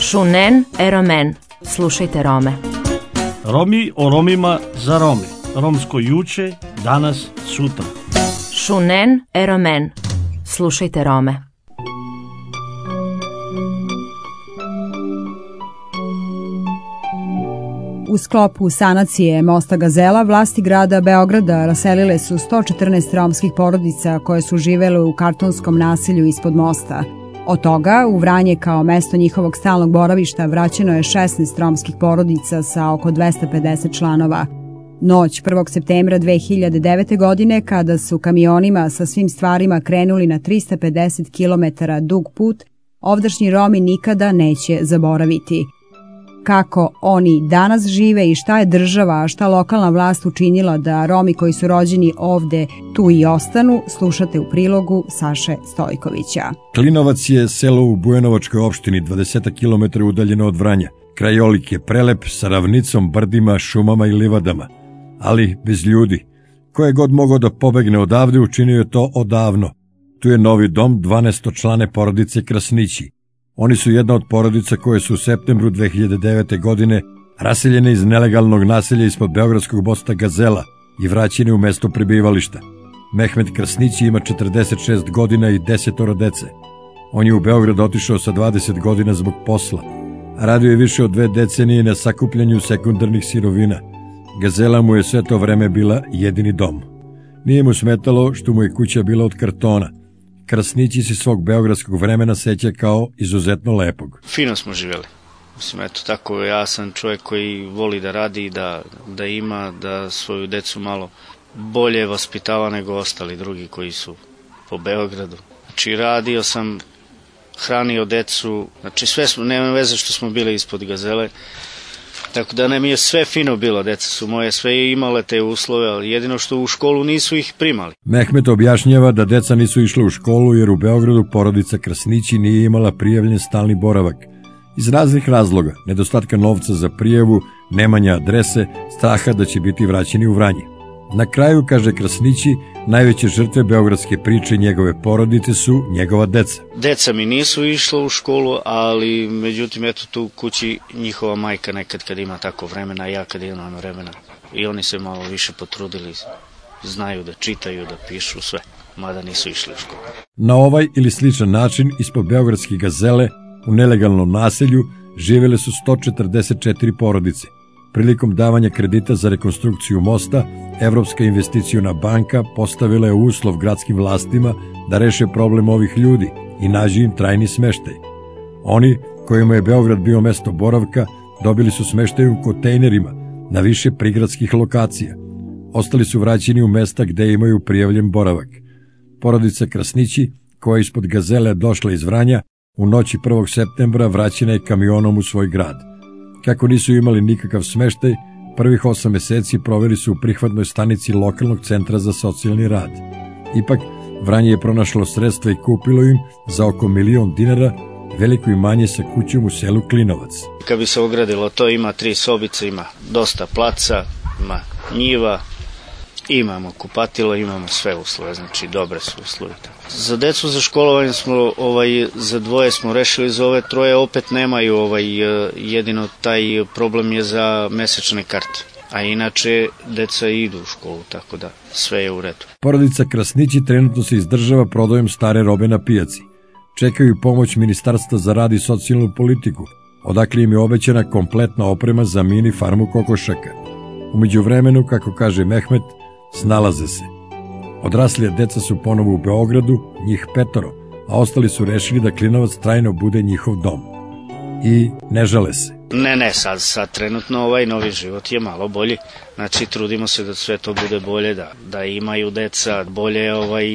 Šunen eromen. Slušajte Rome. Romi o Romima za Rome. Romsko juče, danas, sutra. Šunen eromen. Slušajte Rome. U sklopu sanacije mosta Gazela, vlasti grada Beograda raselile su 114 romskih porodica koje su živele u kartonskom naselju ispod mosta. Od toga, u Vranje kao mesto njihovog stalnog boravišta vraćeno je 16 romskih porodica sa oko 250 članova. Noć 1. septembra 2009. godine, kada su kamionima sa svim stvarima krenuli na 350 km dug put, ovdašnji Romi nikada neće zaboraviti. Kako oni danas žive i šta je država, a šta lokalna vlast učinila da Romi koji su rođeni ovde tu i ostanu, slušate u prilogu Saše Stojkovića. Klinovac je selo u Bujanovačkoj opštini, 20 km udaljeno od Vranja. Krajolik je prelep sa ravnicom, brdima, šumama i livadama, ali bez ljudi. Ko je god mogao da pobegne odavde, učinio je to odavno. Tu je novi dom 12-člane porodice Krasnići. Oni su jedna od porodica koje su u septembru 2009. godine raseljene iz nelegalnog naselja ispod beogradskog mosta Gazela i vraćene u mesto prebivališta. Mehmet Krasnići ima 46 godina i 10 dece. On je u Beograd otišao sa 20 godina zbog posla. Radio je više od 2 decenije na sakupljanju sekundarnih sirovina. Gazela mu je sve to vreme bila jedini dom. Nije mu smetalo što mu je kuća bila od kartona. Krasnići se svog beogradskog vremena seća kao izuzetno lepog. Fino smo živjeli. Mislim, eto tako, ja sam čovjek koji voli da radi, da ima, da svoju decu malo bolje vaspitava nego ostali drugi koji su po Beogradu. Znači, radio sam, hranio decu, znači sve smo, nema veze što smo bili ispod Gazele, tako da nam je sve fino bilo, deca su moje sve imale te uslove, ali jedino što u školu nisu ih primali. Mehmet objašnjava da deca nisu išle u školu jer u Beogradu porodica Krasnići nije imala prijavljen stalni boravak. Iz raznih razloga, nedostatka novca za prijavu, nemanja adrese, straha da će biti vraćeni u Vranje. Na kraju, kaže Krasnići, najveće žrtve beogradske priče njegove porodice su njegova deca. Deca mi nisu išla u školu, ali međutim, eto tu kući njihova majka nekad kad ima tako vremena, ja kad imam vremena. I oni se malo više potrudili, znaju da čitaju, da pišu, sve, mada nisu išli u školu. Na ovaj ili sličan način, ispod beogradske Gazele, u nelegalnom naselju, živjele su 144 porodice. Prilikom davanja kredita za rekonstrukciju mosta, Evropska investiciona banka postavila je uslov gradskim vlastima da reše problem ovih ljudi i nađu im trajni smeštaj. Oni, kojima je Beograd bio mesto boravka, dobili su smeštaj u kontejnerima na više prigradskih lokacija. Ostali su vraćeni u mesta gde imaju prijavljen boravak. Porodica Krasnići, koja je ispod Gazele došla iz Vranja, u noći 1. septembra vraćena je kamionom u svoj grad. Kako nisu imali nikakav smeštaj, prvih 8 meseci proveli su u prihvatnoj stanici lokalnog centra za socijalni rad. Ipak, Vranje je pronašlo sredstva i kupilo im za oko 1.000.000 dinara veliko imanje sa kućom u selu Klinovac. Kad bi se ogradilo, to ima 3 sobice, ima dosta placa, ima njiva, imamo kupatilo, imamo sve uslove, znači dobre su uslove. Za decu, za školovanje smo, za 2 smo rešili, za ove 3 opet nemaju, jedino taj problem je za mesečne karte. A inače, deca idu u školu, tako da sve je u redu. Porodica Krasnići trenutno se izdržava prodajom stare robe na pijaci. Čekaju pomoć Ministarstva za rad i socijalnu politiku, odakle im je obećana kompletna oprema za mini farmu kokošaka. U međuvremenu, kako kaže Mehmet, snalaze se. Odraslija deca su ponovo u Beogradu, njih 5, a ostali su rešili da Klinovac trajno bude njihov dom. I ne žale se. Ne, sad trenutno ovaj novi život je malo bolji. Znači, trudimo se da sve to bude bolje, da imaju deca, bolje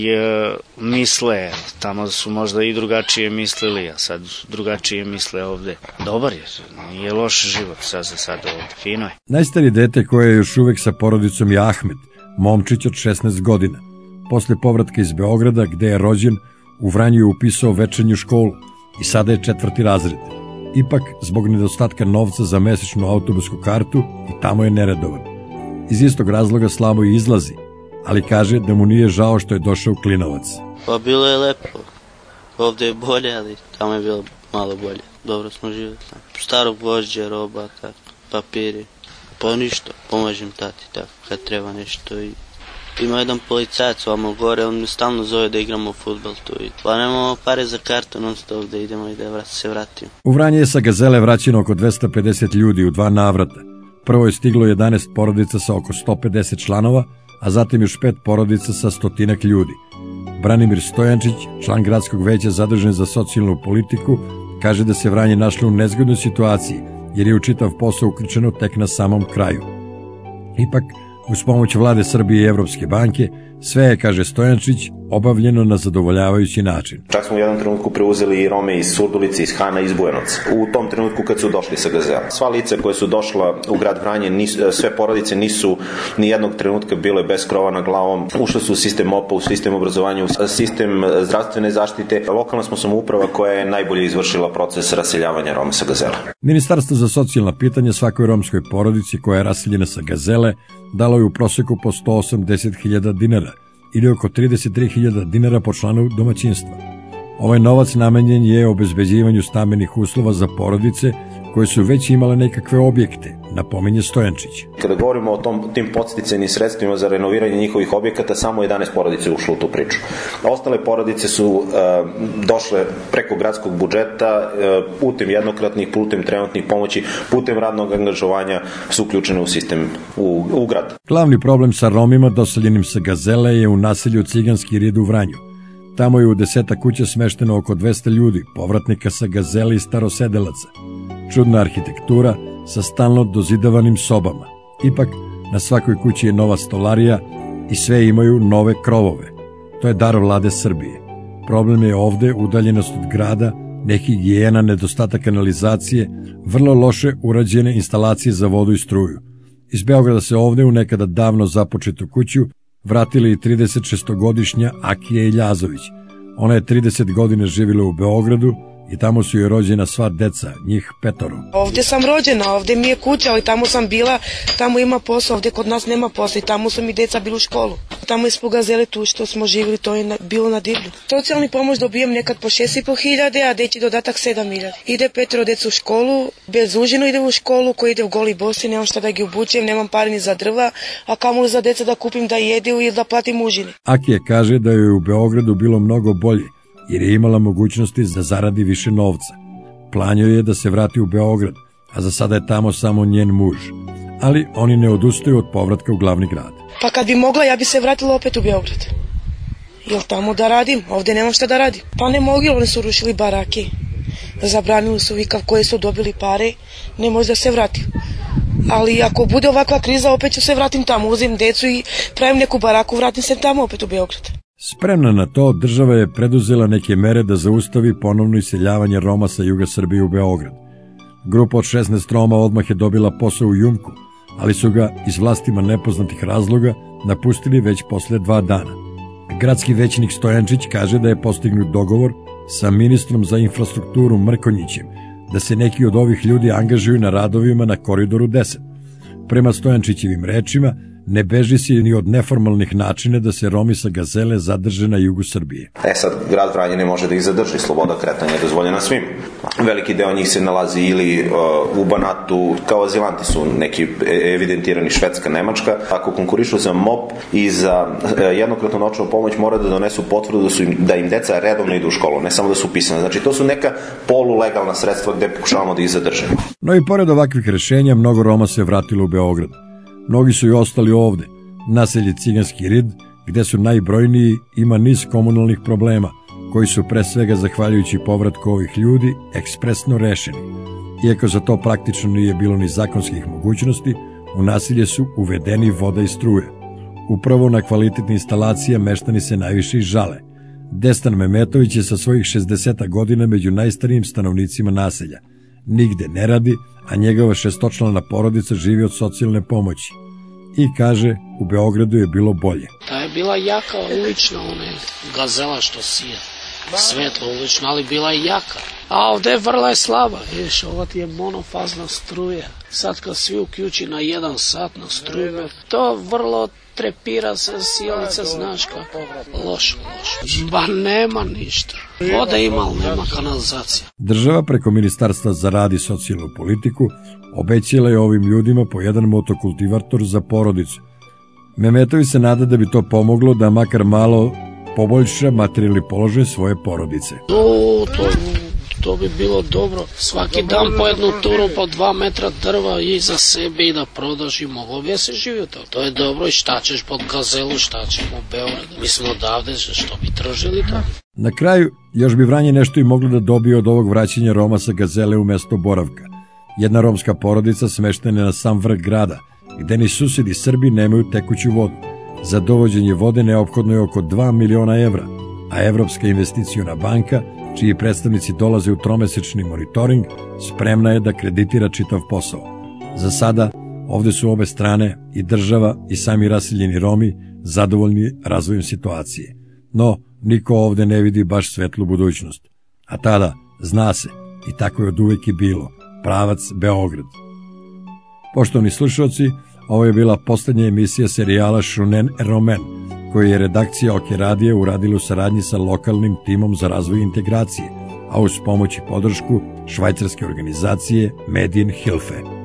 misle. Tamo su možda i drugačije mislili, a sad drugačije misle ovde. Dobar je, nije loš život sad ovde, fino je. Najstarije dete koje je još uvek sa porodicom je Ahmet, momčić od 16 godina. Posle povratka iz Beograda, gde je rođen, u Vranju je upisao večernju školu i sada je 4. razred. Ipak, zbog nedostatka novca za mesečnu autobusku kartu, i tamo je neredovan. Iz istog razloga slabo i izlazi, ali kaže da mu nije žao što je došao u Klinovac. Pa bilo je lepo. Ovde je bolje, ali tamo je bilo malo bolje. dobro smo živjeli. Starog gvožđa, roba, tako, papiri. Pa ništa, pomažem tati, tako, kad treba nešto. I ima jedan policajac ovamo gore, on me stalno zove da igramo fudbal tu. Pa nemamo pare za kartu non stop da idemo i da se vratimo. U Vranje je sa Gazele vraćeno oko 250 ljudi u 2 navrata. Prvo je stiglo 11 porodica sa oko 150 članova, a zatim još 5 porodica sa 100 ljudi. Branimir Stojančić, član gradskog veća zadužen za socijalnu politiku, kaže da se Vranje našlo u nezgodnoj situaciji, jer je u čitav posao uključeno tek na samom kraju. Ipak, uz pomoć vlade Srbije i Evropske banke, sve je, kaže Stojančić, obavljeno na zadovoljavajući način. Čak smo u jednom trenutku preuzeli i Rome iz Surdulice, iz Hana, iz Bujanovca. U tom trenutku kad su došli sa Gazela. Sva lica koje su došla u grad Vranje, sve porodice nisu ni jednog trenutka bile bez krova nad glavom. Ušli su u sistem MOP-a, u sistem obrazovanja, u sistem zdravstvene zaštite. Lokalna smo samouprava koja je najbolje izvršila proces raseljavanja Roma sa Gazela. Ministarstvo za socijalna pitanja svakoj romskoj porodici koja je raseljena sa Gazele dalo je u proseku po 180.000 dinara ili oko 33.000 dinara po članu domaćinstva. Ovaj novac namenjen je obezbeđivanju stambenih uslova za porodice koje su već imale nekakve objekte, napominje Stojančić. Kada govorimo o tim podsticajnim sredstvima za renoviranje njihovih objekata, samo 11 porodice ušlo u tu priču. Ostale porodice su došle preko gradskog budžeta, putem jednokratnih, putem trenutnih pomoći, putem radnog angažovanja su uključene u sistem u grad. Glavni problem sa Romima doseljenim sa Gazele je u naselju Ciganski Rid u Vranju. Tamo je u 10 kuća smešteno oko 200 ljudi, povratnika sa Gazele i starosedelaca. Čudna arhitektura sa stalno dozidavanim sobama. Ipak, na svakoj kući je nova stolarija i sve imaju nove krovove. To je dar vlade Srbije. Problem je ovde udaljenost od grada, nehigijena, nedostatak kanalizacije, vrlo loše urađene instalacije za vodu i struju. Iz Beograda se ovde u nekada davno započetu kuću vratili i 36-godišnja Akija Iljazović. Ona je 30 godina živjela u Beogradu i tamo su joj rođena sva deca, njih 5. Ovdje sam rođena, ovdje mi je kuća, ali tamo sam bila, tamo ima posao, ovdje kod nas nema posla i tamo su mi deca bili u školu. Tamo ispod Gazele tu što smo živjeli, to je bilo na divlju. Socijalni pomoć dobijem nekad po 6.500, a dječji dodatak 7.000. Ide 5 deca u školu, bez užinu ide u školu, koji ide u goli bosi, nemam šta da ga obučem, nemam pare ni za drva, a kamoli za deca da kupim da jedu ili da platim užine. Akija kaže da joj u Beogradu bilo mnogo bolje, jer je imala mogućnosti da zaradi više novca. Plan joj je da se vrati u Beograd, a za sada je tamo samo njen muž. Ali oni ne odustaju od povratka u glavni grad. Pa kad bi mogla, ja bi se vratila opet u Beograd. Jel tamo da radim? Ovdje nemam šta da radim. Pa ne mogu, oni su rušili barake. Zabranili su vikav koje su dobili pare, ne može da se vrati. Ali ako bude ovakva kriza, opet ću se vratim tamo, uzim decu i pravim neku baraku, vratim se tamo opet u Beograd. Spremna na to, država je preduzela neke mere da zaustavi ponovno iseljavanje Roma sa juga Srbije u Beograd. Grupa od 16 Roma odmah je dobila posao u Jumku, ali su ga iz vlastima nepoznatih razloga napustili već posle 2 dana. Gradski većnik Stojančić kaže da je postignut dogovor sa ministrom za infrastrukturu Mrkonjićem da se neki od ovih ljudi angažuju na radovima na Koridoru 10. Prema Stojančićevim rečima, ne beži se ni od neformalnih načina da se Romi sa Gazele zadrže na jugu Srbije. Sad, grad Vranje ne može da ih zadrži, sloboda kretanja je dozvoljena svim. Veliki deo njih se nalazi ili u Banatu, kao azilanti su neki evidentirani, Švedska, Nemačka. Ako konkurišu za MOP i za jednokratnu novčanu pomoć, mora da donesu potvrdu da im deca redovno idu u školu, ne samo da su upisane. Znači, to su neka polulegalna sredstva gde pokušavamo da ih zadržimo. No i pored ovakvih rešenja, mnogo Roma se vratilo u Beograd. Mnogi su i ostali ovde. Naselje Ciganski Rid, gde su najbrojniji, ima niz komunalnih problema, koji su pre svega zahvaljujući povratku ovih ljudi ekspresno rešeni. Iako za to praktično nije bilo ni zakonskih mogućnosti, u naselje su uvedeni voda i struje. Upravo na kvalitetne instalacije meštani se najviše žale. Destan Memetović je sa svojih 60 godina među najstarijim stanovnicima naselja. Nigde ne radi, a njegova 6-člana porodica živi od socijalne pomoći. I kaže, u Beogradu je bilo bolje. Ta je bila jaka ulična, Gazela što sije. Svetlo ulično, ali bila je jaka. A ovde vrla je slaba, vidiš, ovo ti je monofazna struja. Sad kad svi uključi na 1 sat na struju, to vrlo trepira se, sjelica, znaš kako. Loš. Ba nema ništa. Voda ima, ali nema kanalizacija. Država preko Ministarstva za rad i socijalnu politiku obećala je ovim ljudima po jedan motokultivator za porodicu. Mehmetović se nada da bi to pomoglo da makar malo poboljša materijalni položaj svoje porodice. To bi bilo dobro. Svaki dan po jednu turu, po 2 metra drva i za sebe i da prodaš i moglo bi se živi od toga. To je dobro i šta ćeš pod Gazelu, šta ćemo u Beogradu. Mi smo odavde, što bi tražili to. Na kraju, još bi Vranje nešto i moglo da dobije od ovog vraćanja Roma sa Gazele u mesto boravka. Jedna romska porodica smeštena na sam vrh grada, gde ni susedi Srbi nemaju tekuću vodu. Za dovođenje vode neophodno je oko 2 miliona evra, a Evropska investiciona banka, čiji predstavnici dolaze u tromesečni monitoring, spremna je da kreditira čitav posao. Za sada, ovde su obe strane, i država i sami raseljeni Romi, zadovoljni razvojem situacije. No, niko ovde ne vidi baš svetlu budućnost. A tada, zna se, i tako je od uvek i bilo, pravac Beograd. Poštovani slušalci, ovo je bila poslednja emisija serijala Šunen Romen, koju je redakcija OK radija uradila u saradnji sa lokalnim timom za razvoj integracije, a uz pomoć i podršku švajcarske organizacije Medienhilfe.